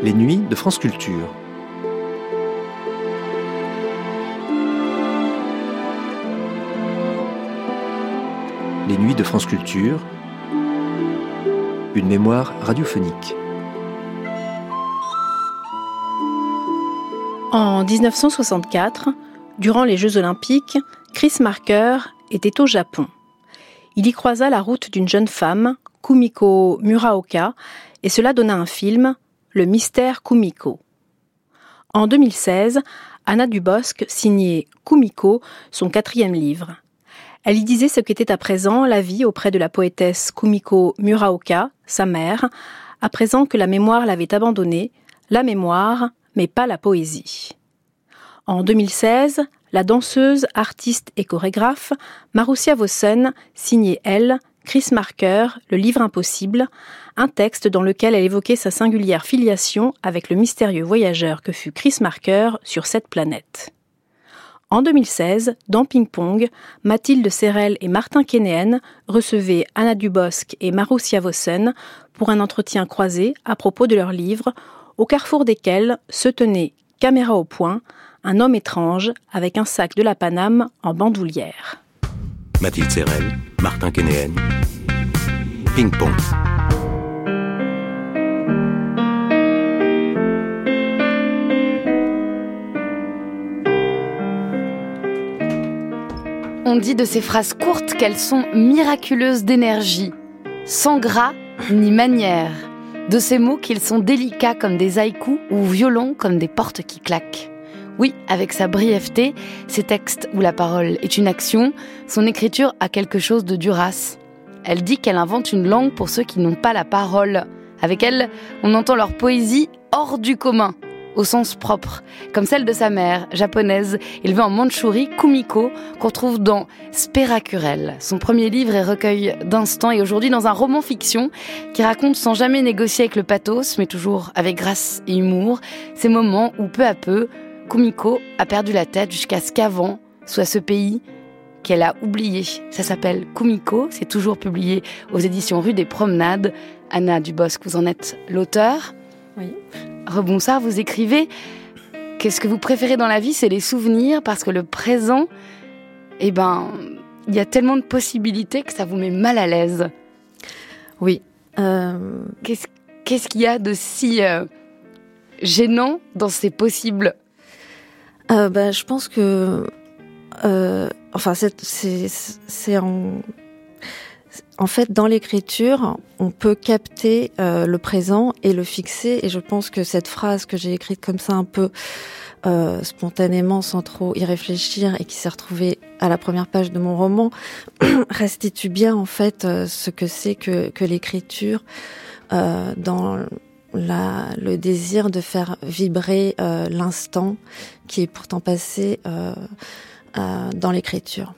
Les nuits de France Culture. Les nuits de France Culture, une mémoire radiophonique. En 1964, durant les Jeux Olympiques, Chris Marker était au Japon. Il y croisa la route d'une jeune femme, Kumiko Muraoka, et cela donna un film, Le mystère Kumiko. En 2016, Anna Dubosc signait Kumiko, son 4e livre. Elle y disait ce qu'était à présent la vie auprès de la poétesse Kumiko Muraoka, sa mère, à présent que la mémoire l'avait abandonnée, la mémoire, mais pas la poésie. En 2016, la danseuse, artiste et chorégraphe Marussia Vossen signait, elle, Chris Marker, Le livre impossible, un texte dans lequel elle évoquait sa singulière filiation avec le mystérieux voyageur que fut Chris Marker sur cette planète. En 2016, dans Ping Pong, Mathilde Serrel et Martin Kénéen recevaient Anna Dubosc et Marussia Vossen pour un entretien croisé à propos de leurs livres, au carrefour desquels se tenait, caméra au poing, un homme étrange avec un sac de la Paname en bandoulière. Mathilde Serrel, Martin Kénéen, Ping Pong. On dit de ces phrases courtes qu'elles sont miraculeuses d'énergie, sans gras ni manière. De ces mots qu'ils sont délicats comme des haïkus ou violents comme des portes qui claquent. Oui, avec sa brièveté, ces textes où la parole est une action, son écriture a quelque chose de Duras. Elle dit qu'elle invente une langue pour ceux qui n'ont pas la parole. Avec elle, on entend leur poésie hors du commun, au sens propre, comme celle de sa mère, japonaise, élevée en Mandchourie, Kumiko, qu'on trouve dans Spérakurel, son premier livre et recueil d'instants, et aujourd'hui dans un roman fiction qui raconte sans jamais négocier avec le pathos, mais toujours avec grâce et humour, ces moments où peu à peu, Kumiko a perdu la tête jusqu'à ce qu'avant soit ce pays qu'elle a oublié. Ça s'appelle Kumiko, c'est toujours publié aux éditions Rue des Promenades. Anna Dubosc, vous en êtes l'auteur. Oui. Rebonsard, vous écrivez qu'est-ce que vous préférez dans la vie, c'est les souvenirs, parce que le présent, il y a tellement de possibilités que ça vous met mal à l'aise. Oui. Qu'est-ce qu'il y a de si gênant dans ces possibles? Je pense que c'est en fait, dans l'écriture, on peut capter le présent et le fixer. Et je pense que cette phrase que j'ai écrite comme ça un peu spontanément, sans trop y réfléchir, et qui s'est retrouvée à la première page de mon roman, restitue bien en fait ce que c'est que l'écriture dans le désir de faire vibrer l'instant qui est pourtant passé dans l'écriture.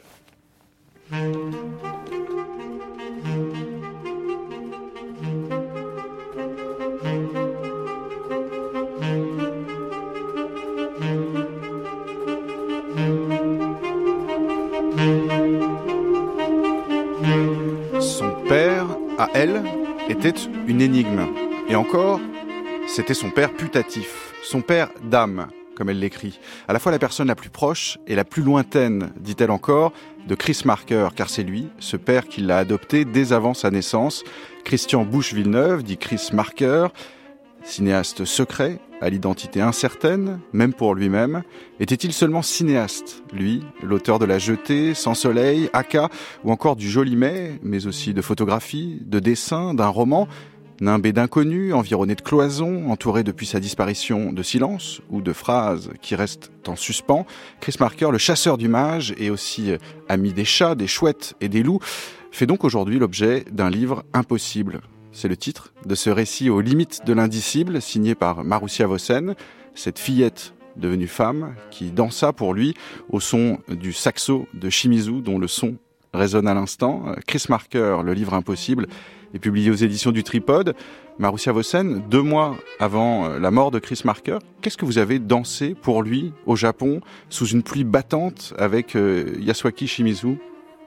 Son père, à elle, était une énigme. Et encore, c'était son père putatif, son père d'âme, comme elle l'écrit. À la fois la personne la plus proche et la plus lointaine, dit-elle encore, de Chris Marker, car c'est lui, ce père qui l'a adopté dès avant sa naissance. Christian Bouche-Villeneuve, dit Chris Marker, cinéaste secret, à l'identité incertaine, même pour lui-même. Était-il seulement cinéaste, lui, l'auteur de La Jetée, Sans Soleil, Aka, ou encore du Joli Mai, mais aussi de photographies, de dessins, d'un roman, nimbé d'inconnus, environné de cloisons, entouré depuis sa disparition de silence ou de phrases qui restent en suspens, Chris Marker, le chasseur d'images et aussi ami des chats, des chouettes et des loups, fait donc aujourd'hui l'objet d'un livre impossible. C'est le titre de ce récit aux limites de l'indicible, signé par Marussia Vossen, cette fillette devenue femme qui dansa pour lui au son du saxo de Shimizu, dont le son résonne à l'instant. Chris Marker, le livre impossible, est publié aux éditions du Tripode. Marussia Vossen, 2 mois avant la mort de Chris Marker, qu'est-ce que vous avez dansé pour lui au Japon, sous une pluie battante, avec Yasuaki Shimizu ?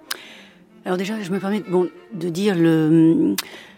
Alors déjà, je me permets de dire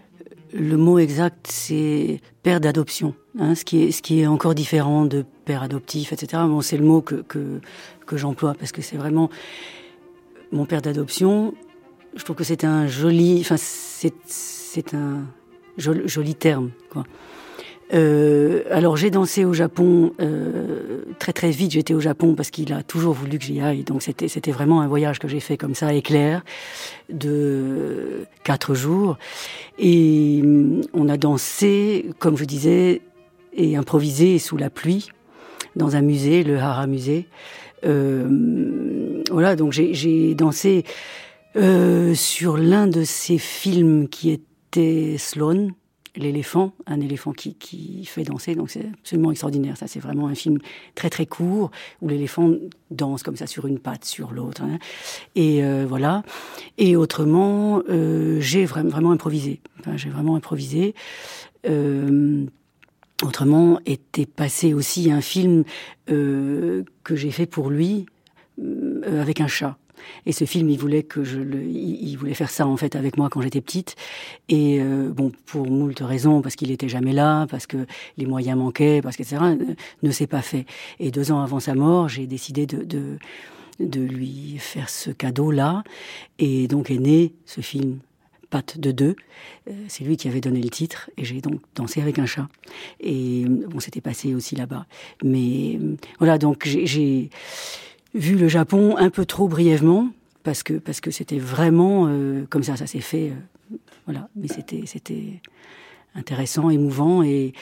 le mot exact, c'est père d'adoption, hein, ce qui est encore différent de père adoptif, etc. Bon, c'est le mot que j'emploie, parce que c'est vraiment mon père d'adoption. Je trouve que c'est un joli, c'est un joli terme, quoi. Alors j'ai dansé au Japon très très vite. J'étais au Japon parce qu'il a toujours voulu que j'y aille. Donc c'était vraiment un voyage que j'ai fait comme ça, éclair, de 4 jours. Et on a dansé, comme je disais, et improvisé sous la pluie dans un musée, le Hara Musée. Voilà, donc j'ai dansé sur l'un de ces films qui était Sloan. L'éléphant, un éléphant qui fait danser, donc c'est absolument extraordinaire. Ça, c'est vraiment un film très très court où l'éléphant danse comme ça sur une patte, sur l'autre. Hein. Et voilà. Et autrement, j'ai vraiment improvisé. Enfin, j'ai vraiment improvisé. Autrement, était passé aussi un film que j'ai fait pour lui avec un chat. Et ce film, il voulait faire ça en fait avec moi quand j'étais petite. Et bon, pour moult raisons, parce qu'il était jamais là, parce que les moyens manquaient, parce que etc. Ne s'est pas fait. Et 2 ans avant sa mort, j'ai décidé de lui faire ce cadeau-là. Et donc est né ce film Pattes de deux. C'est lui qui avait donné le titre. Et j'ai donc dansé avec un chat. Et bon, c'était passé aussi là-bas. Mais voilà, donc j'ai vu le Japon un peu trop brièvement, parce que c'était vraiment comme ça s'est fait. Voilà, mais c'était intéressant, émouvant et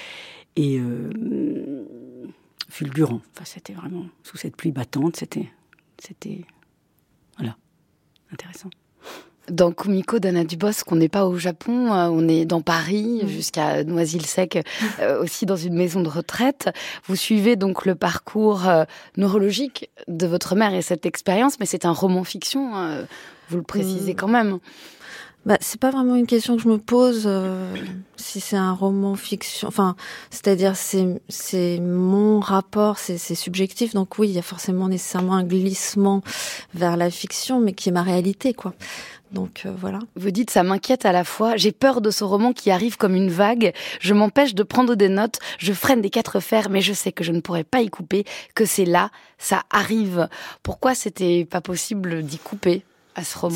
fulgurant. Enfin, c'était vraiment sous cette pluie battante, c'était voilà, intéressant. Dans Kumiko d'Anna Dubosc, on n'est pas au Japon, on est dans Paris, jusqu'à Noisy-le-Sec, aussi dans une maison de retraite. Vous suivez donc le parcours neurologique de votre mère et cette expérience, mais c'est un roman fiction, vous le précisez quand même. Bah, c'est pas vraiment une question que je me pose, si c'est un roman fiction. Enfin, c'est-à-dire c'est mon rapport, c'est subjectif. Donc oui, il y a forcément nécessairement un glissement vers la fiction, mais qui est ma réalité, quoi. Donc voilà. Vous dites, ça m'inquiète à la fois. J'ai peur de ce roman qui arrive comme une vague. Je m'empêche de prendre des notes. Je freine des 4 fers, mais je sais que je ne pourrai pas y couper, que c'est là, ça arrive. Pourquoi c'était pas possible d'y couper à ce roman ?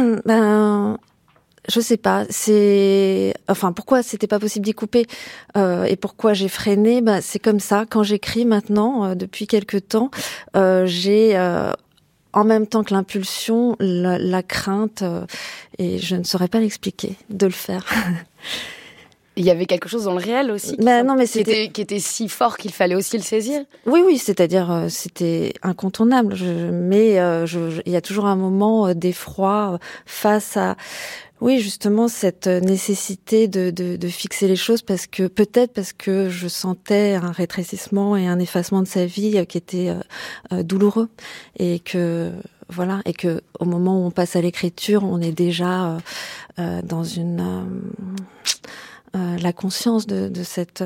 Je sais pas. Pourquoi c'était pas possible d'y couper et pourquoi j'ai freiné. C'est comme ça. Quand j'écris maintenant, depuis quelque temps, j'ai en même temps que l'impulsion, la crainte, et je ne saurais pas l'expliquer, de le faire. Il y avait quelque chose dans le réel aussi qui était si fort qu'il fallait aussi le saisir. Oui, c'est-à-dire c'était incontournable. Mais il y a toujours un moment d'effroi face à, oui, justement cette nécessité de fixer les choses, parce que je sentais un rétrécissement et un effacement de sa vie qui était douloureux, et que voilà, et que au moment où on passe à l'écriture, on est déjà dans la conscience de cette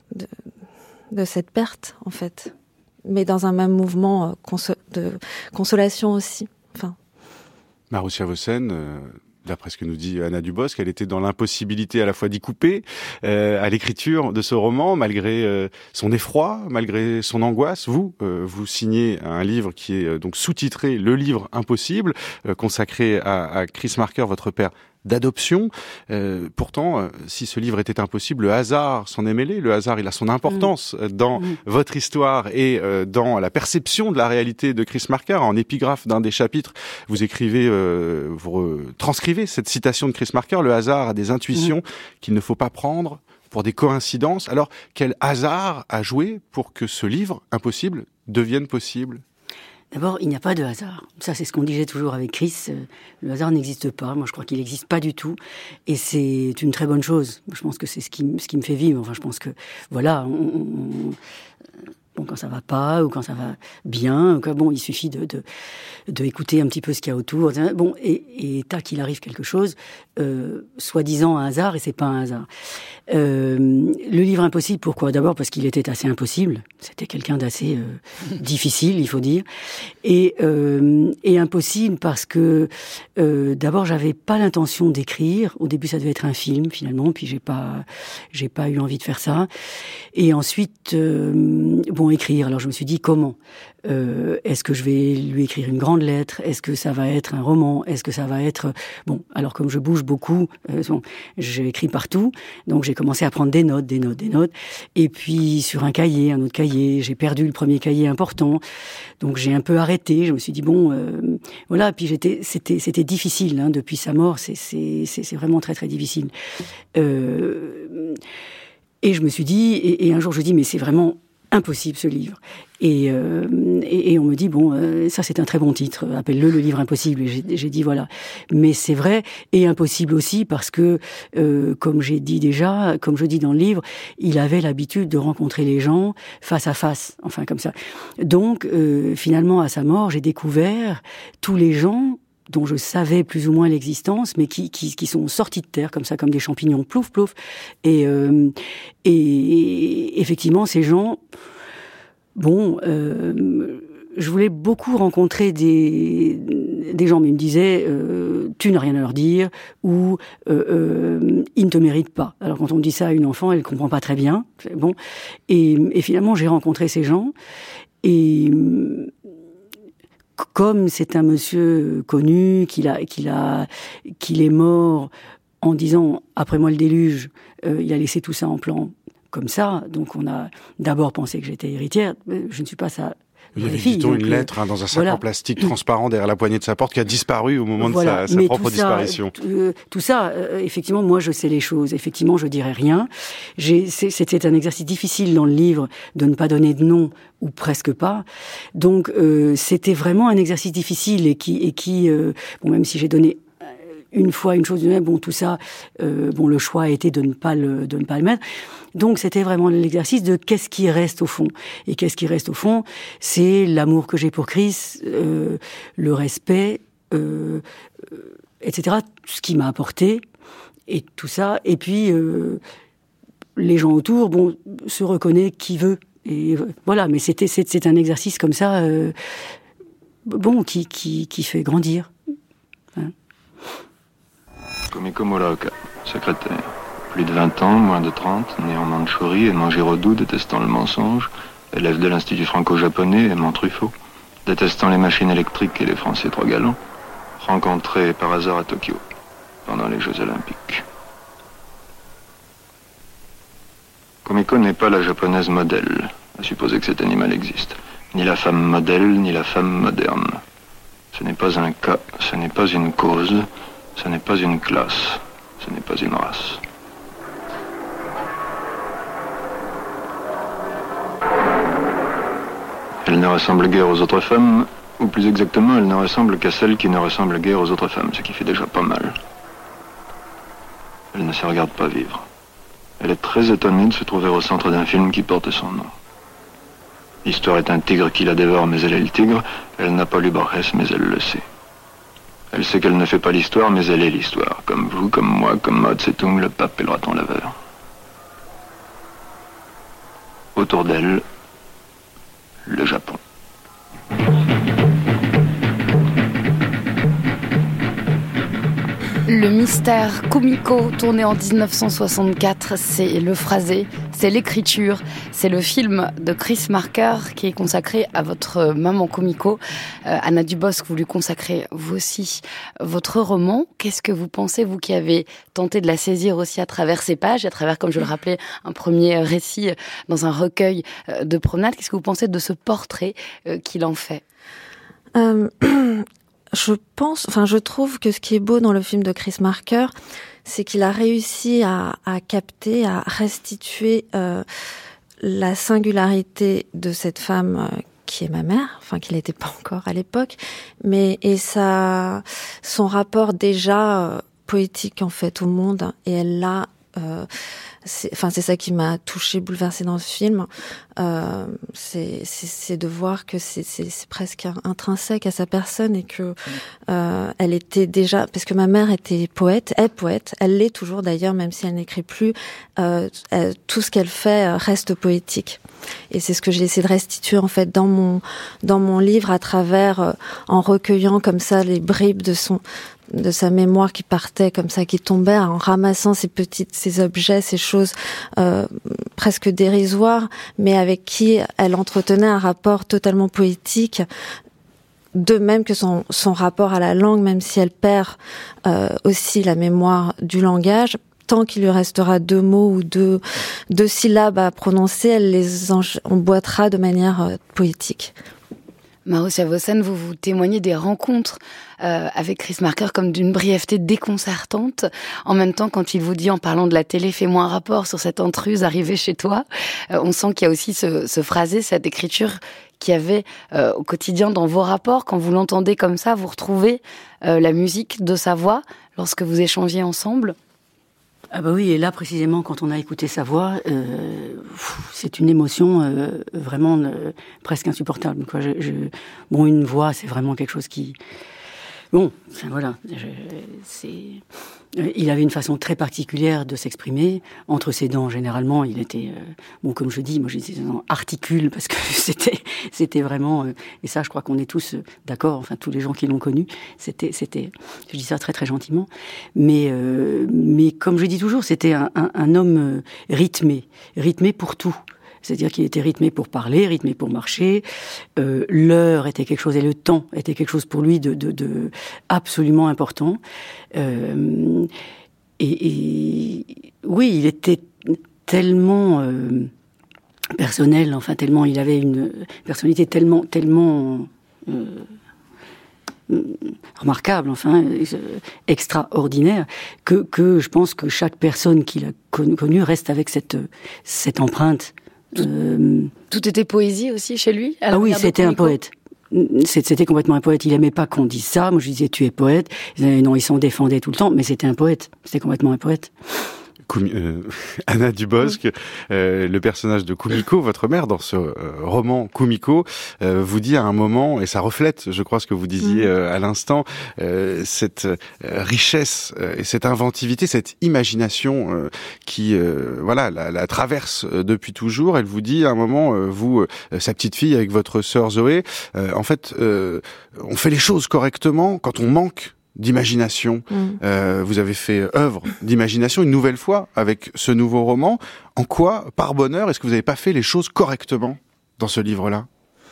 perte, en fait, mais dans un même mouvement de consolation aussi. Enfin. Marussia Vossen, d'après ce que nous dit Anna Dubosc, elle était dans l'impossibilité à la fois d'y couper à l'écriture de ce roman, malgré son effroi, malgré son angoisse. Vous signez un livre qui est donc sous-titré « Le livre impossible », consacré à Chris Marker, votre père d'adoption. Pourtant, si ce livre était impossible, le hasard s'en est mêlé. Le hasard, il a son importance dans votre histoire et dans la perception de la réalité de Chris Marker. En épigraphe d'un des chapitres, vous écrivez, vous transcrivez cette citation de Chris Marker: le hasard a des intuitions qu'il ne faut pas prendre pour des coïncidences. Alors, quel hasard a joué pour que ce livre impossible devienne possible ? D'abord, il n'y a pas de hasard. Ça, c'est ce qu'on disait toujours avec Chris. Le hasard n'existe pas. Moi, je crois qu'il n'existe pas du tout. Et c'est une très bonne chose. Je pense que c'est ce qui me fait vivre. Enfin, je pense que, voilà, Bon, quand ça va pas ou quand ça va bien, bon, il suffit de écouter un petit peu ce qu'il y a autour. Bon, et tac, il arrive quelque chose, soi-disant un hasard, et c'est pas un hasard. Le livre impossible, pourquoi ? D'abord parce qu'il était assez impossible. C'était quelqu'un d'assez difficile, il faut dire, et impossible parce que d'abord j'avais pas l'intention d'écrire. Au début, ça devait être un film finalement, puis j'ai pas eu envie de faire ça. Et ensuite, écrire. Alors je me suis dit comment ? Est-ce que je vais lui écrire une grande lettre ? Est-ce que ça va être un roman ? Est-ce que ça va être... Bon, alors comme je bouge beaucoup, j'écris partout, donc j'ai commencé à prendre des notes. Et puis sur un autre cahier, j'ai perdu le premier cahier important, donc j'ai un peu arrêté. Je me suis dit voilà. Puis c'était difficile, hein, depuis sa mort, c'est vraiment très très difficile. Et je me suis dit, et un jour je dis, mais c'est vraiment impossible ce livre. Et on me dit, ça c'est un très bon titre, appelle-le livre impossible. Et j'ai dit voilà. Mais c'est vrai, et impossible aussi parce que, comme je dis dans le livre, il avait l'habitude de rencontrer les gens face à face, enfin comme ça. Donc, finalement, à sa mort, j'ai découvert tous les gens dont je savais plus ou moins l'existence, mais qui sont sortis de terre, comme ça, comme des champignons, plouf, plouf. Et effectivement, ces gens, je voulais beaucoup rencontrer des gens, mais ils me disaient, tu n'as rien à leur dire, ou ils ne te méritent pas. Alors quand on dit ça à une enfant, elle comprend pas très bien. Bon. Et finalement, j'ai rencontré ces gens, et comme c'est un monsieur connu, qu'il est mort en disant « après moi le déluge », il a laissé tout ça en plan comme ça. Donc on a d'abord pensé que j'étais héritière. Je ne suis pas ça. Il y avait, dit-on, une lettre dans un sac en plastique transparent derrière la poignée de sa porte qui a disparu au moment de sa propre disparition. Tout ça, effectivement, moi je sais les choses. Effectivement, je dirais rien. C'était un exercice difficile dans le livre de ne pas donner de nom, ou presque pas. Donc c'était vraiment un exercice difficile et qui même si j'ai donné une fois une chose, tout ça, le choix a été de ne pas le mettre. Donc c'était vraiment l'exercice de qu'est-ce qui reste au fond. Et qu'est-ce qui reste au fond, c'est l'amour que j'ai pour Chris, le respect, etc. Ce qu'il m'a apporté, et tout ça. Et puis, les gens autour, se reconnaît qui veut. Et voilà, mais c'est un exercice comme ça, qui fait grandir. Hein. Kumiko Muraoka, secrétaire. Plus de 20 ans, moins de 30, né en Mandchourie, aimant Giraudoux, détestant le mensonge, élève de l'Institut franco-japonais, aimant Truffaut, détestant les machines électriques et les Français trop galants, rencontré par hasard à Tokyo, pendant les Jeux Olympiques. Kumiko n'est pas la japonaise modèle, à supposer que cet animal existe. Ni la femme modèle, ni la femme moderne. Ce n'est pas un cas, ce n'est pas une cause, ce n'est pas une classe, ce n'est pas une race. Elle ne ressemble guère aux autres femmes, ou plus exactement, elle ne ressemble qu'à celles qui ne ressemblent guère aux autres femmes, ce qui fait déjà pas mal. Elle ne se regarde pas vivre. Elle est très étonnée de se trouver au centre d'un film qui porte son nom. L'histoire est un tigre qui la dévore, mais elle est le tigre. Elle n'a pas lu Borges, mais elle le sait. Elle sait qu'elle ne fait pas l'histoire, mais elle est l'histoire. Comme vous, comme moi, comme Mao Tse-tung, le pape et le raton laveur. Autour d'elle, le Japon. Le mystère Kumiko, tourné en 1964, c'est le phrasé, c'est l'écriture, c'est le film de Chris Marker qui est consacré à votre maman Kumiko. Anna Dubosc, vous lui consacrez vous aussi votre roman. Qu'est-ce que vous pensez, vous qui avez tenté de la saisir aussi à travers ces pages, à travers, comme je le rappelais, un premier récit dans un recueil de promenades. Qu'est-ce que vous pensez de ce portrait qu'il en fait ? Je trouve que ce qui est beau dans le film de Chris Marker, c'est qu'il a réussi à capter, à restituer la singularité de cette femme qui est ma mère, enfin qui l'était pas encore à l'époque, son rapport déjà poétique en fait au monde, et elle l'a c'est ça qui m'a touchée, bouleversée dans ce film. C'est de voir que c'est presque intrinsèque à sa personne et que elle était déjà, parce que ma mère est poète, elle l'est toujours d'ailleurs, même si elle n'écrit plus. Tout ce qu'elle fait reste poétique. Et c'est ce que j'ai essayé de restituer en fait dans mon livre à travers en recueillant comme ça les bribes de sa mémoire qui partait comme ça, qui tombait, en ramassant ces objets, ces choses presque dérisoires, mais avec qui elle entretenait un rapport totalement poétique, de même que son rapport à la langue, même si elle perd aussi la mémoire du langage. Tant qu'il lui restera 2 mots ou deux syllabes à prononcer, elle les emboîtera de manière poétique. Marussia Vossen, vous témoignez des rencontres avec Chris Marker comme d'une brièveté déconcertante. En même temps, quand il vous dit, en parlant de la télé, fais-moi un rapport sur cette intruse arrivée chez toi, on sent qu'il y a aussi ce phrasé, cette écriture qu'il y avait au quotidien dans vos rapports. Quand vous l'entendez comme ça, vous retrouvez la musique de sa voix lorsque vous échangiez ensemble. Ah bah oui, et là précisément quand on a écouté sa voix, c'est une émotion vraiment presque insupportable. Quoi. Bon, une voix, c'est vraiment quelque chose qui... Bon, voilà, il avait une façon très particulière de s'exprimer. Entre ses dents, généralement, il était... bon, comme je dis, moi, je dis articule, parce que c'était vraiment... et ça, je crois qu'on est tous d'accord, enfin, tous les gens qui l'ont connu, c'était... Je dis ça très, très gentiment. Mais comme je dis toujours, c'était un homme rythmé pour tout. C'est-à-dire qu'il était rythmé pour parler, rythmé pour marcher. L'heure était quelque chose, et le temps était quelque chose pour lui de absolument important. Et oui, il était tellement personnel, enfin tellement, il avait une personnalité tellement remarquable, enfin extraordinaire, que je pense que chaque personne qu'il a connue reste avec cette empreinte. Tout était poésie aussi chez lui. Ah oui, c'était un poète. C'était complètement un poète. Il aimait pas qu'on dise ça. Moi, je disais, tu es poète. Non, ils s'en défendaient tout le temps, mais c'était un poète. C'était complètement un poète. Anna Dubosc, le personnage de Kumiko, votre mère, dans ce roman Kumiko, vous dit à un moment, et ça reflète, je crois, ce que vous disiez à l'instant, cette richesse et cette inventivité, cette imagination qui, voilà, la traverse depuis toujours. Elle vous dit à un moment, vous, sa petite fille, avec votre sœur Zoé, en fait, on fait les choses correctement quand on manque d'imagination. Vous avez fait œuvre d'imagination une nouvelle fois avec ce nouveau roman. En quoi, par bonheur, est-ce que vous n'avez pas fait les choses correctement dans ce livre-là ?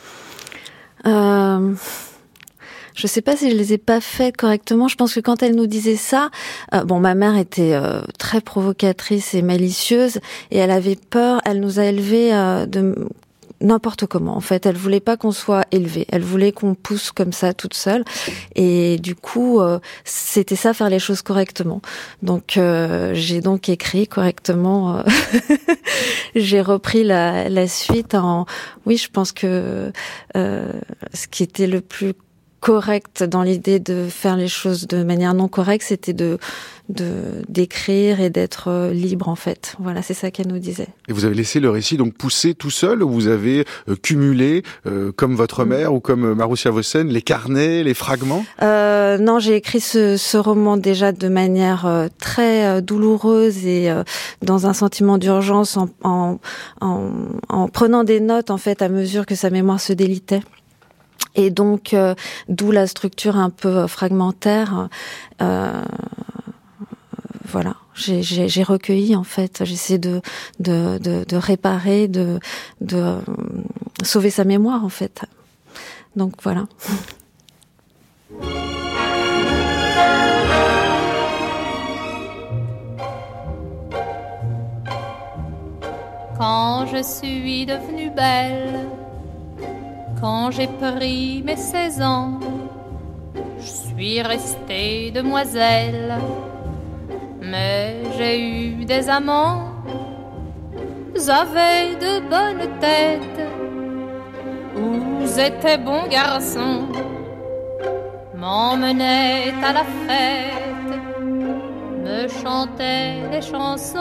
Je sais pas si je les ai pas faites correctement. Je pense que quand elle nous disait ça, bon, ma mère était très provocatrice et malicieuse, et elle avait peur. Elle nous a élevés de n'importe comment. En fait, elle voulait pas qu'on soit élevé. Elle voulait qu'on pousse comme ça toute seule. Et du coup, c'était ça, faire les choses correctement. Donc, j'ai donc écrit correctement. J'ai repris la suite en... Oui, je pense que ce qui était le plus correct dans l'idée de faire les choses de manière non correcte, c'était d'écrire et d'être libre, en fait. Voilà, c'est ça qu'elle nous disait. Et vous avez laissé le récit donc pousser tout seul, ou vous avez cumulé, comme votre mère ou comme Marussia Vossen, les carnets, les fragments ? Non, j'ai écrit ce roman déjà de manière très douloureuse et dans un sentiment d'urgence, en prenant des notes, en fait, à mesure que sa mémoire se délitait. Et donc, d'où la structure un peu fragmentaire. Voilà, j'ai recueilli, en fait. J'essaie de réparer, de sauver sa mémoire, en fait. Donc voilà. Quand je suis devenue belle, quand j'ai pris mes 16 ans, je suis restée demoiselle. Mais j'ai eu des amants, j'avais de bonnes têtes, où j'étais bon garçon, m'emmenaient à la fête, me chantait des chansons.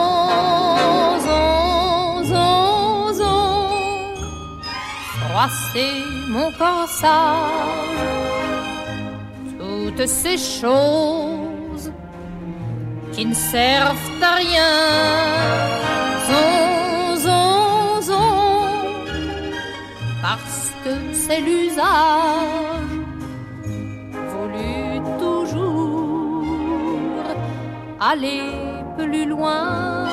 Froisser mon corsage, toutes ces choses qui ne servent à rien. Parce que c'est l'usage voulu toujours aller plus loin.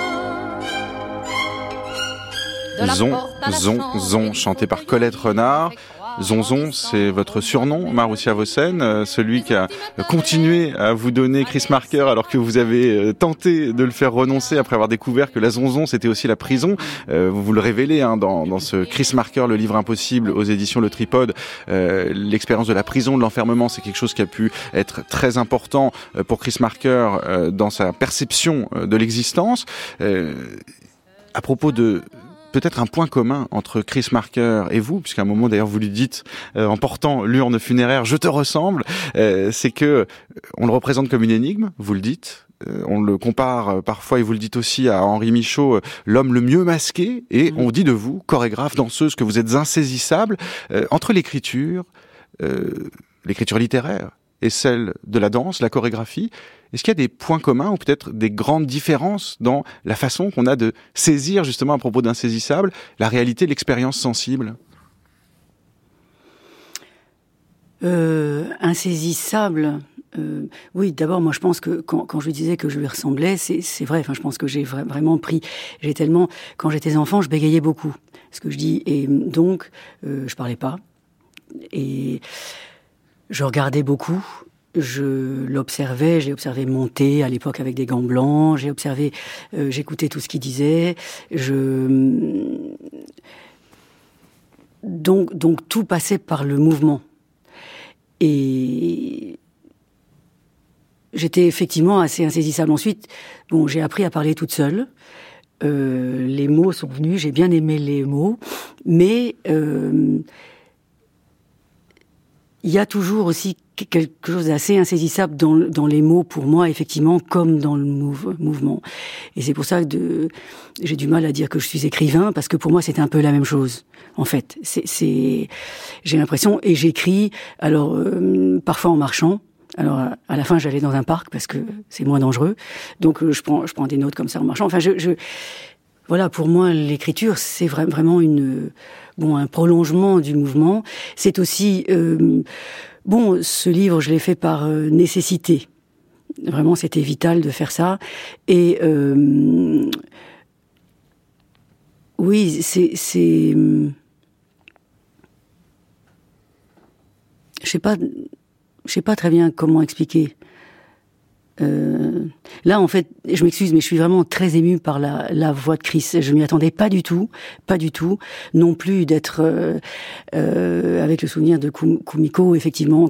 Zon, Zon, Zon, chanté par Colette Renard. Zonzon, c'est votre surnom, Maroussia Vossen, celui qui a continué à vous donner Chris Marker alors que vous avez tenté de le faire renoncer après avoir découvert que la Zonzon, c'était aussi la prison. Vous le révélez dans ce Chris Marker, le livre impossible aux éditions Le Tripode. L'expérience de la prison, de l'enfermement, c'est quelque chose qui a pu être très important pour Chris Marker dans sa perception de l'existence. À propos de peut-être un point commun entre Chris Marker et vous, puisqu'à un moment d'ailleurs vous lui dites en portant l'urne funéraire « Je te ressemble », c'est que on le représente comme une énigme, vous le dites. On le compare parfois, et vous le dites aussi, à Henri Michaud, l'homme le mieux masqué, et on dit de vous, chorégraphe, danseuse, que vous êtes insaisissable. Entre l'écriture littéraire et celle de la danse, la chorégraphie, est-ce qu'il y a des points communs ou peut-être des grandes différences dans la façon qu'on a de saisir, justement à propos d'insaisissable, la réalité, l'expérience sensible ? Insaisissable. Oui, d'abord, moi, je pense que quand je lui disais que je lui ressemblais, c'est vrai. Enfin, je pense que j'ai vraiment pris. Quand j'étais enfant, je bégayais beaucoup. Ce que je dis, et donc, je parlais pas, et je regardais beaucoup. Je l'observais, je l'ai observé monter à l'époque avec des gants blancs. J'écoutais tout ce qu'il disait. Donc tout passait par le mouvement. Et j'étais effectivement assez insaisissable. Ensuite, j'ai appris à parler toute seule. Les mots sont venus, j'ai bien aimé les mots, mais il y a toujours aussi quelque chose d'assez insaisissable dans les mots pour moi, effectivement, comme dans le mouvement. Et c'est pour ça que j'ai du mal à dire que je suis écrivain, parce que pour moi, c'est un peu la même chose, en fait. J'ai l'impression, et j'écris, alors, parfois en marchant. Alors, à la fin, j'allais dans un parc, parce que c'est moins dangereux. Donc, je prends des notes comme ça en marchant. Enfin, voilà, pour moi, l'écriture, c'est vraiment un prolongement du mouvement. C'est aussi, ce livre, je l'ai fait par nécessité. Vraiment, c'était vital de faire ça. Et oui, c'est je sais pas très bien comment expliquer. Là, en fait, je m'excuse, mais je suis vraiment très émue par la voix de Chris. Je m'y attendais pas du tout, non plus d'être avec le souvenir de Kumiko, effectivement,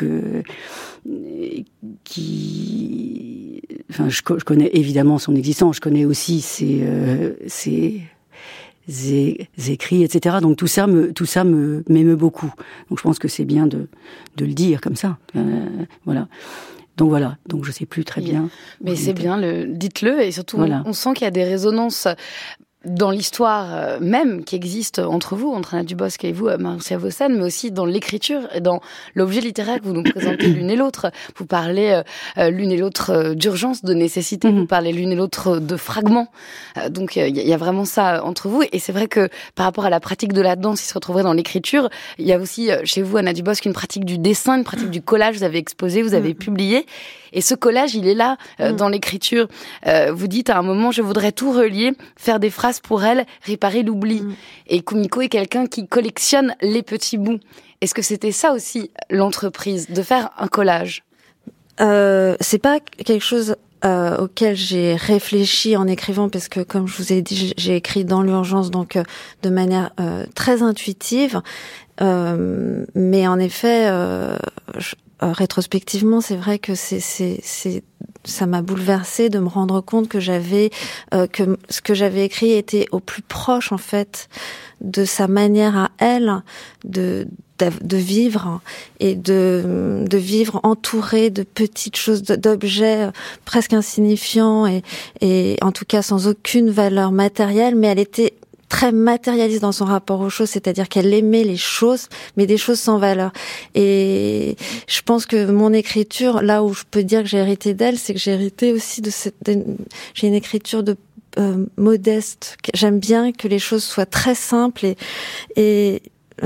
je connais évidemment son existence, je connais aussi ses écrits, etc. Donc tout ça m'émeut beaucoup. Donc je pense que c'est bien de le dire comme ça. Voilà. Donc je sais plus très bien. Mais c'est bien, dites-le, et surtout on sent qu'il y a des résonances dans l'histoire même qui existe entre vous, entre Anna Dubosc et vous, Maroussia Vossen, mais aussi dans l'écriture et dans l'objet littéraire que vous nous présentez l'une et l'autre. Vous parlez l'une et l'autre d'urgence, de nécessité, vous parlez l'une et l'autre de fragments. Donc il y a vraiment ça entre vous. Et c'est vrai que par rapport à la pratique de la danse qui se retrouverait dans l'écriture, il y a aussi chez vous, Anna Dubosc, une pratique du dessin, une pratique du collage. Vous avez exposé, vous avez publié. Et ce collage, il est là dans l'écriture. Vous dites à un moment, je voudrais tout relier, faire des phrases pour elle, réparer l'oubli. Et Kumiko est quelqu'un qui collectionne les petits bouts. Est-ce que c'était ça aussi l'entreprise, de faire un collage ? C'est pas quelque chose auquel j'ai réfléchi en écrivant, parce que comme je vous ai dit, j'ai écrit dans l'urgence, donc de manière très intuitive. Mais en effet, rétrospectivement, c'est vrai que ça m'a bouleversée de me rendre compte que que ce que j'avais écrit était au plus proche, en fait, de sa manière à elle de de vivre et de vivre entouré de petites choses, d'objets presque insignifiants et en tout cas sans aucune valeur matérielle, mais elle était très matérialiste dans son rapport aux choses, c'est-à-dire qu'elle aimait les choses, mais des choses sans valeur. Et je pense que mon écriture, là où je peux dire que j'ai hérité d'elle, c'est que j'ai hérité aussi j'ai une écriture modeste. J'aime bien que les choses soient très simples et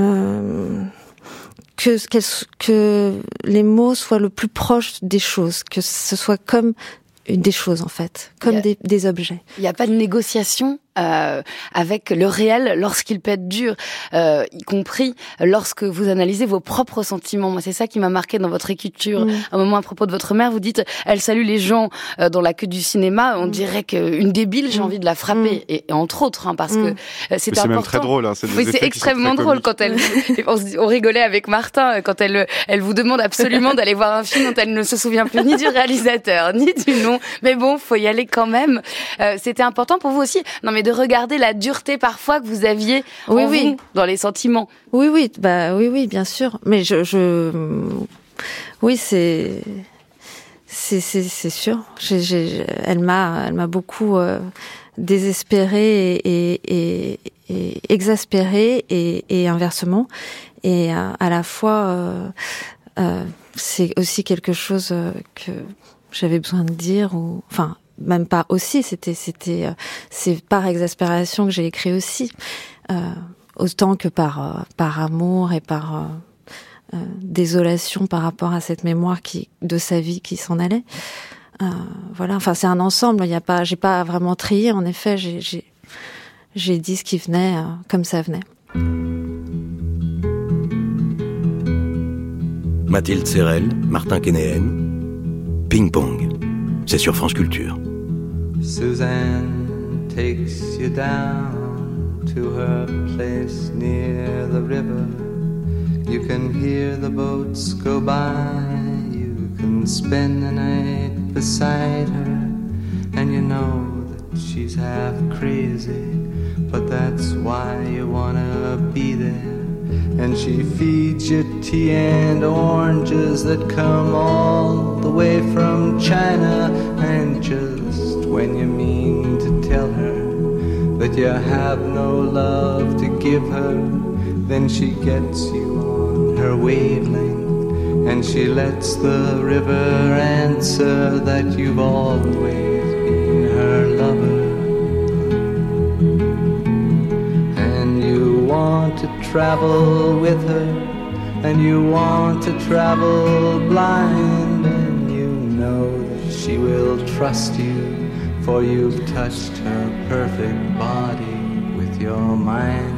que les mots soient le plus proches des choses, que ce soit comme des choses en fait, comme des objets. Il n'y a pas de négociation avec le réel lorsqu'il peut être dur, y compris lorsque vous analysez vos propres sentiments. Moi, c'est ça qui m'a marqué dans votre écriture. À un moment, à propos de votre mère, vous dites « Elle salue les gens dans la queue du cinéma. On dirait qu'une débile, j'ai envie de la frapper. » Et entre autres, parce que c'est important. C'est même très drôle. Hein, c'est extrêmement drôle quand elle... on rigolait avec Martin quand elle vous demande absolument d'aller voir un film dont elle ne se souvient plus ni du réalisateur, ni du nom. Mais bon, faut y aller quand même. C'était important pour vous aussi. Non, mais de regarder la dureté parfois que vous aviez vous, dans les sentiments. Oui, bien sûr. Mais oui, c'est sûr. Elle m'a beaucoup désespérée et exaspérée et inversement. Et à la fois, c'est aussi quelque chose que j'avais besoin de dire même pas aussi, c'est par exaspération que j'ai écrit aussi, autant que par amour et par désolation par rapport à cette mémoire de sa vie qui s'en allait. Voilà, enfin c'est un ensemble. J'ai pas vraiment trié. En effet, j'ai dit ce qui venait comme ça venait. Mathilde Serrel, Martin Kénéen, Ping Pong. C'est sur France Culture. Suzanne takes you down to her place near the river. You can hear the boats go by. You can spend the night beside her. And you know that she's half crazy, but that's why you wanna be there. And she feeds you tea and oranges that come all the way from China. And just when you mean to tell her that you have no love to give her, then she gets you on her wavelength, and she lets the river answer that you've always been her lover. And you want to travel with her, and you want to travel blind, and you know that she will trust you, for you've touched her perfect body with your mind.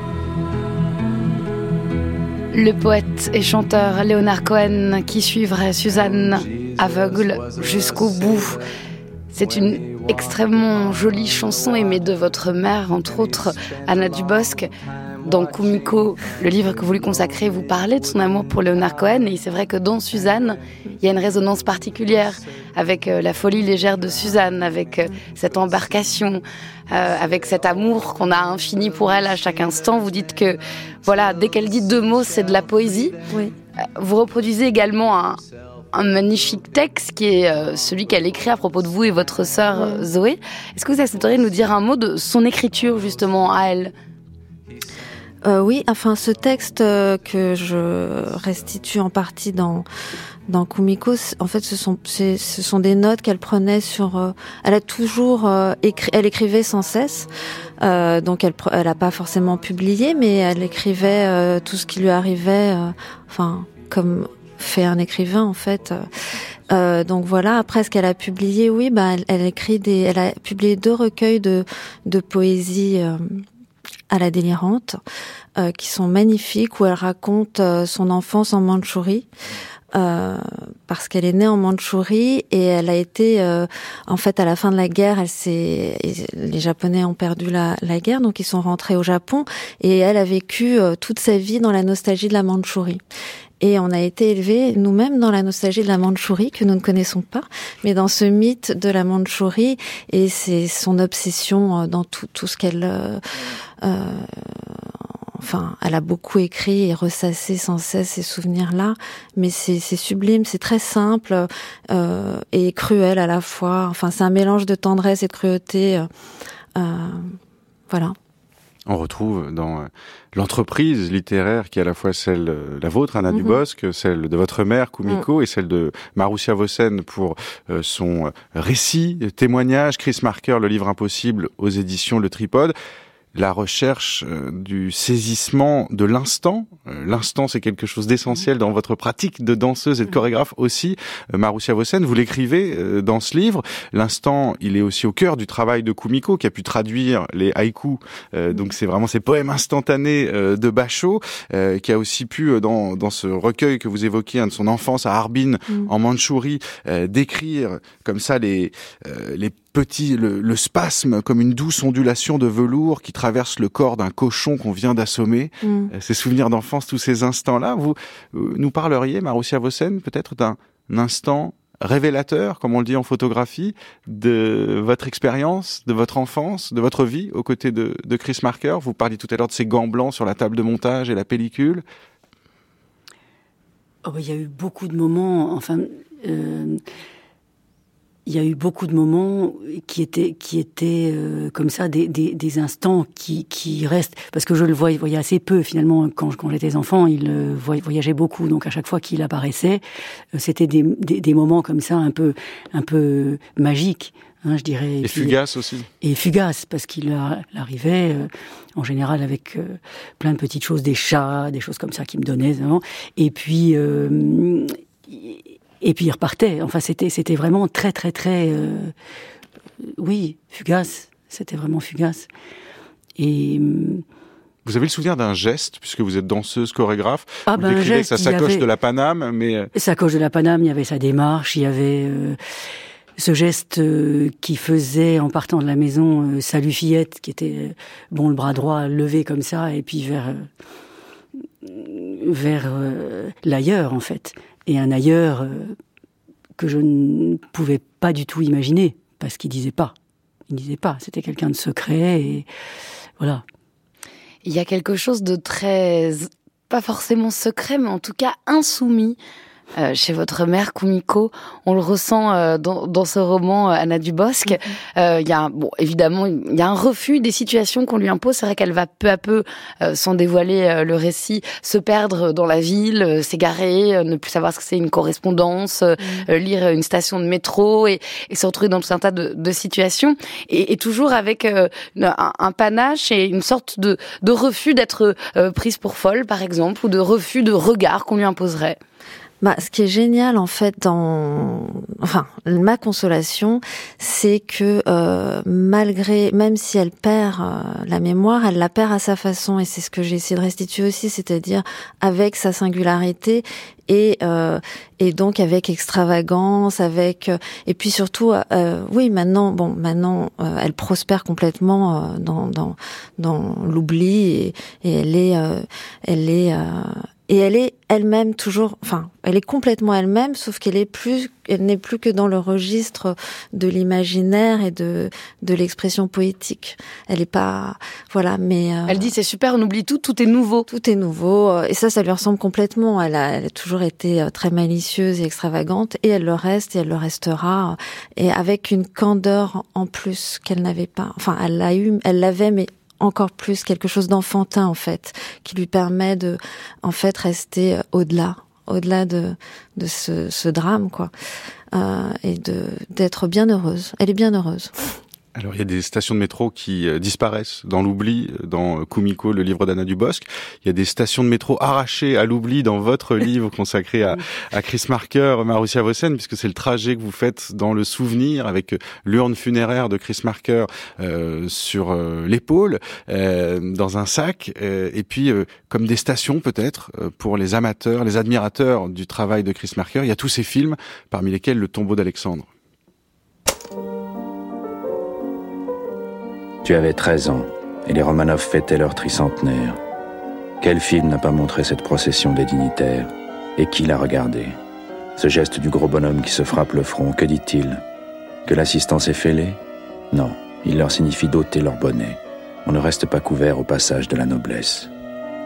Le poète et chanteur Leonard Cohen qui suivrait Suzanne aveugle jusqu'au bout. C'est une extrêmement jolie chanson aimée de votre mère, entre autres Anna Dubosc. Dans Kumiko, le livre que vous lui consacrez, vous parlez de son amour pour Leonard Cohen, et c'est vrai que dans Suzanne, il y a une résonance particulière avec la folie légère de Suzanne, avec cette embarcation, avec cet amour qu'on a infini pour elle à chaque instant. Vous dites que, voilà, dès qu'elle dit deux mots, c'est de la poésie. Oui. Vous reproduisez également un magnifique texte qui est celui qu'elle écrit à propos de vous et votre sœur Zoé. Est-ce que vous accepteriez de nous dire un mot de son écriture, justement, à elle ? Oui, enfin ce texte que je restitue en partie dans Kumiko, en fait ce sont des notes qu'elle prenait sur. Elle a toujours elle écrivait sans cesse, donc elle a pas forcément publié, mais elle écrivait tout ce qui lui arrivait, enfin comme fait un écrivain en fait. Donc voilà. Après ce qu'elle a publié, oui, elle a publié 2 recueils de poésie. À la délirante, qui sont magnifiques, où elle raconte son enfance en Mandchourie, parce qu'elle est née en Mandchourie et elle a été, en fait, à la fin de la guerre, les Japonais ont perdu la guerre, donc ils sont rentrés au Japon et elle a vécu toute sa vie dans la nostalgie de la Mandchourie. Et on a été élevés nous-mêmes dans la nostalgie de la Mandchourie, que nous ne connaissons pas, mais dans ce mythe de la Mandchourie, et c'est son obsession dans tout ce qu'elle elle a beaucoup écrit et ressassé sans cesse ces souvenirs-là, mais c'est sublime, c'est très simple et cruel à la fois. Enfin, c'est un mélange de tendresse et de cruauté. Voilà. On retrouve dans l'entreprise littéraire qui est à la fois celle, la vôtre, Anna Dubosc, celle de votre mère, Kumiko, et celle de Marussia Vossen pour son récit, témoignage, Chris Marker, Le livre impossible aux éditions Le Tripode. La recherche du saisissement de l'instant. L'instant, c'est quelque chose d'essentiel dans votre pratique de danseuse et de chorégraphe aussi. Marussia Vossen, vous l'écrivez dans ce livre. L'instant, il est aussi au cœur du travail de Kumiko, qui a pu traduire les haïkus. Donc c'est vraiment ces poèmes instantanés de Basho, qui a aussi pu, dans ce recueil que vous évoquez, de son enfance à Harbin, en Mandchourie, décrire comme ça les petits, le spasme comme une douce ondulation de velours qui traverse le corps d'un cochon qu'on vient d'assommer. Ces souvenirs d'enfance, tous ces instants-là, vous nous parleriez, Marussia Vossen, peut-être d'un instant révélateur, comme on le dit en photographie, de votre expérience, de votre enfance, de votre vie aux côtés de Chris Marker. Vous parliez tout à l'heure de ces gants blancs sur la table de montage et la pellicule. Il y a eu beaucoup de moments, il y a eu beaucoup de moments qui étaient comme ça des instants qui restent, parce que je le voyais assez peu finalement quand j'étais enfant. Il voyageait beaucoup, donc à chaque fois qu'il apparaissait, c'était des moments comme ça un peu magiques, je dirais. Et fugaces aussi. Et fugaces, parce qu'il arrivait en général avec plein de petites choses, des chats, des choses comme ça qu'il me donnait, et puis il repartait. Enfin, c'était vraiment très, très, très... fugace. C'était vraiment fugace. Et... Vous avez le souvenir d'un geste, puisque vous êtes danseuse, chorégraphe. Vous décrivez sa sacoche de la Paname, mais... Sacoche de la Paname, il y avait sa démarche, il y avait ce geste qu'il faisait en partant de la maison, salut fillette, qui était, le bras droit levé comme ça, et puis vers l'ailleurs, en fait. Et un ailleurs que je ne pouvais pas du tout imaginer, parce qu'il disait pas. C'était quelqu'un de secret, et voilà. Il y a quelque chose de très, pas forcément secret, mais en tout cas insoumis, chez votre mère, Kumiko. On le ressent dans ce roman, Anna Dubosc. Il y a évidemment, il y a un refus des situations qu'on lui impose. C'est vrai qu'elle va peu à peu, sans dévoiler le récit, se perdre dans la ville, s'égarer, ne plus savoir ce que c'est une correspondance, lire une station de métro et se retrouver dans tout un tas de situations. Et toujours avec un panache et une sorte de refus d'être prise pour folle, par exemple, ou de refus de regard qu'on lui imposerait. Ce qui est génial en fait ma consolation, c'est que même si elle perd la mémoire, elle la perd à sa façon, et c'est ce que j'ai essayé de restituer aussi, c'est-à-dire avec sa singularité et donc avec extravagance, et puis surtout maintenant elle prospère complètement dans l'oubli, et elle est elle-même toujours, elle est complètement elle-même, sauf qu'elle n'est plus que dans le registre de l'imaginaire et de l'expression poétique. Elle est pas, mais elle dit c'est super, on oublie tout est nouveau. Tout est nouveau, et ça lui ressemble complètement. Elle a toujours été très malicieuse et extravagante, et elle le reste, et elle le restera, et avec une candeur en plus qu'elle n'avait pas. Elle l'avait, mais encore plus quelque chose d'enfantin en fait, qui lui permet de rester au-delà de ce drame, quoi, et d'être bien heureuse. Elle est bien heureuse. Alors, il y a des stations de métro qui disparaissent dans l'oubli, dans Kumiko, le livre d'Anna Dubosc. Il y a des stations de métro arrachées à l'oubli dans votre livre consacré à Chris Marker, Marussia Vossen, puisque c'est le trajet que vous faites dans le souvenir, avec l'urne funéraire de Chris Marker sur l'épaule, dans un sac, et puis comme des stations peut-être pour les amateurs, les admirateurs du travail de Chris Marker. Il y a tous ces films, parmi lesquels Le tombeau d'Alexandre. Tu avais 13 ans, et les Romanov fêtaient leur tricentenaire. Quel film n'a pas montré cette procession des dignitaires? Et qui l'a regardé? Ce geste du gros bonhomme qui se frappe le front, que dit-il? Que l'assistance est fêlée? Non, il leur signifie d'ôter leur bonnet. On ne reste pas couvert au passage de la noblesse.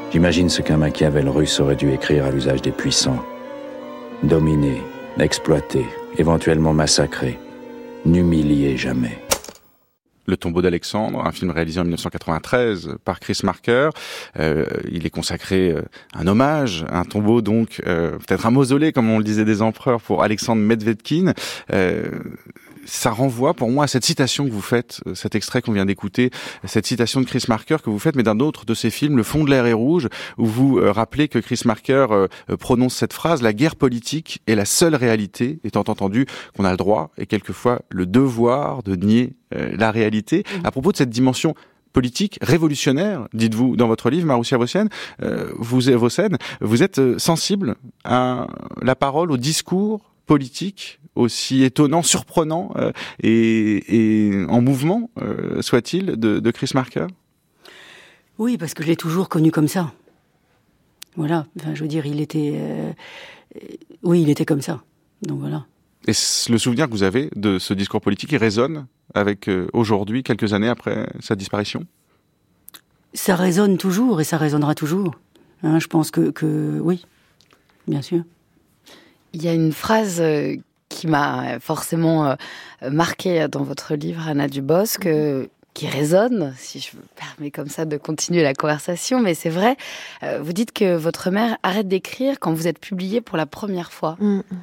J'imagine ce qu'un Machiavel russe aurait dû écrire à l'usage des puissants. Dominer, exploiter, éventuellement massacrer, n'humilier jamais. Le tombeau d'Alexandre, un film réalisé en 1993 par Chris Marker. Il est consacré un hommage, un tombeau donc, peut-être un mausolée comme on le disait des empereurs pour Alexandre Medvedkin. Ça renvoie pour moi à cette citation que vous faites, cet extrait qu'on vient d'écouter, cette citation de Chris Marker que vous faites, mais d'un autre de ses films, Le fond de l'air est rouge, où vous rappelez que Chris Marker prononce cette phrase: la guerre politique est la seule réalité, étant entendu qu'on a le droit et quelquefois le devoir de nier la réalité. À propos de cette dimension politique, révolutionnaire, dites-vous dans votre livre, Marussia Vossen, vous êtes sensible à la parole, au discours politique, aussi étonnant, surprenant et en mouvement, soit-il, de Chris Marker? Oui, parce que je l'ai toujours connu comme ça. Voilà, enfin, je veux dire, il était comme ça. Donc voilà. Et le souvenir que vous avez de ce discours politique, il résonne avec aujourd'hui, quelques années après sa disparition? Ça résonne toujours et ça résonnera toujours. Hein, je pense que oui, bien sûr. Il y a une phrase qui m'a forcément marquée dans votre livre, Anna Dubosc, qui résonne, si je me permets comme ça de continuer la conversation, mais c'est vrai, vous dites que votre mère arrête d'écrire quand vous êtes publié pour la première fois.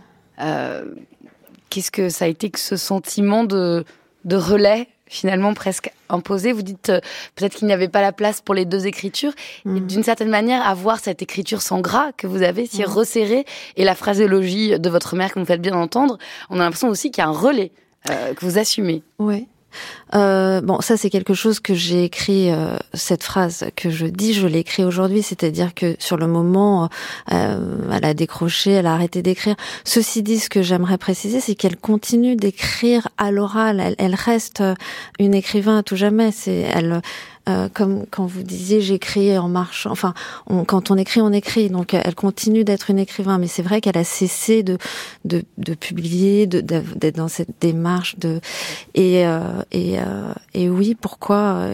Qu'est-ce que ça a été que ce sentiment de relais, finalement presque imposé? Vous dites peut-être qu'il n'y avait pas la place pour les deux écritures. Et d'une certaine manière, avoir cette écriture sans gras que vous avez, si resserrée, et la phraséologie de votre mère que vous faites bien entendre, on a l'impression aussi qu'il y a un relais que vous assumez. Oui. Bon, ça c'est quelque chose que j'ai écrit, cette phrase que je dis, je l'ai écrit aujourd'hui, c'est-à-dire que sur le moment, elle a décroché, elle a arrêté d'écrire. Ceci dit, ce que j'aimerais préciser, c'est qu'elle continue d'écrire à l'oral, elle reste une écrivain à tout jamais. Comme quand vous disiez, j'écris en marchant. Enfin, quand on écrit. Donc, elle continue d'être une écrivain. Mais c'est vrai qu'elle a cessé de publier, d'être dans cette démarche et oui, pourquoi?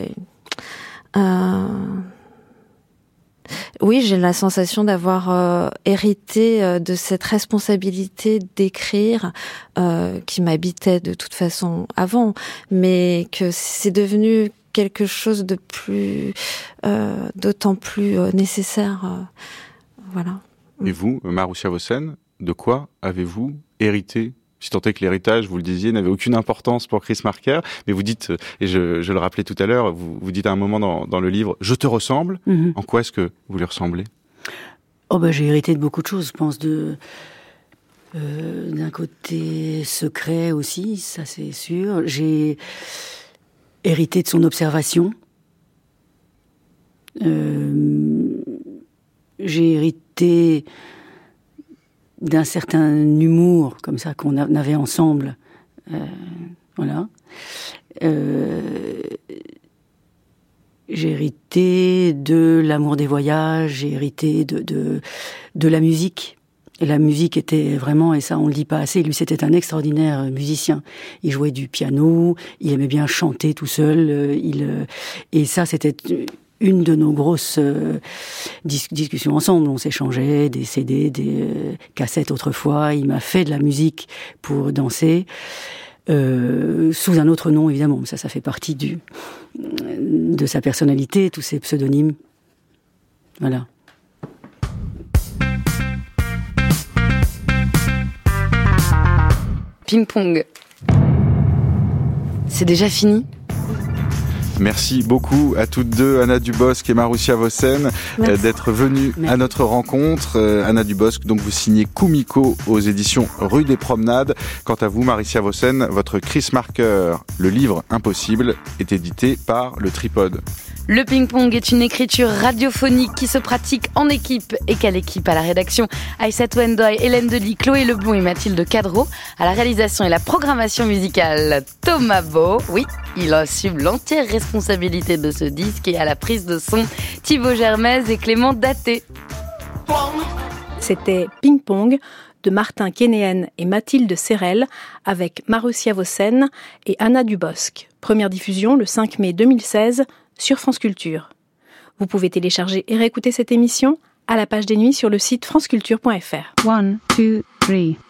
Oui, j'ai la sensation d'avoir hérité de cette responsabilité d'écrire qui m'habitait de toute façon avant, mais que c'est devenu quelque chose de plus, d'autant plus nécessaire. Voilà. Et vous, Marussia Vossen, de quoi avez-vous hérité? Si tant est que l'héritage, vous le disiez, n'avait aucune importance pour Chris Marker, mais vous dites, et je le rappelais tout à l'heure, vous dites à un moment dans le livre, je te ressemble. En quoi est-ce que vous lui ressemblez? J'ai hérité de beaucoup de choses, je pense, d'un côté secret aussi, ça c'est sûr. J'ai hérité de son observation. J'ai hérité d'un certain humour, comme ça, qu'on avait ensemble. Voilà. J'ai hérité de l'amour des voyages, j'ai hérité de la musique. Et la musique était vraiment, et ça on le dit pas assez, lui c'était un extraordinaire musicien. Il jouait du piano, il aimait bien chanter tout seul, et ça c'était une de nos grosses discussions ensemble. On s'échangeait des CD, des cassettes autrefois. Il m'a fait de la musique pour danser, sous un autre nom évidemment. Ça fait partie de sa personnalité, tous ses pseudonymes. Voilà. Ping-pong. C'est déjà fini ? Merci beaucoup à toutes deux, Anna Dubosc et Marussia Vossen, d'être venues à notre rencontre. Anna Dubosc, donc vous signez Kumiko aux éditions Rue des Promenades. Quant à vous, Marussia Vossen, votre Chris Marker, le livre Impossible, est édité par Le Tripode. Le ping-pong est une écriture radiophonique qui se pratique en équipe. Et quelle équipe? À la rédaction, Aïssatou Ndoye, Hélène Delis, Chloé Leblond et Mathilde Cadreau. À la réalisation et la programmation musicale, Thomas Beau. Oui, il assume l'entière responsabilité de ce disque, et à la prise de son, Thibaut Germaise et Clément Daté. C'était Ping-pong de Martin Kénéen et Mathilde Serrel avec Marussia Vossen et Anna Dubosc. Première diffusion le 5 mai 2016 sur France Culture. Vous pouvez télécharger et réécouter cette émission à la page des nuits sur le site franceculture.fr. 1, 2, 3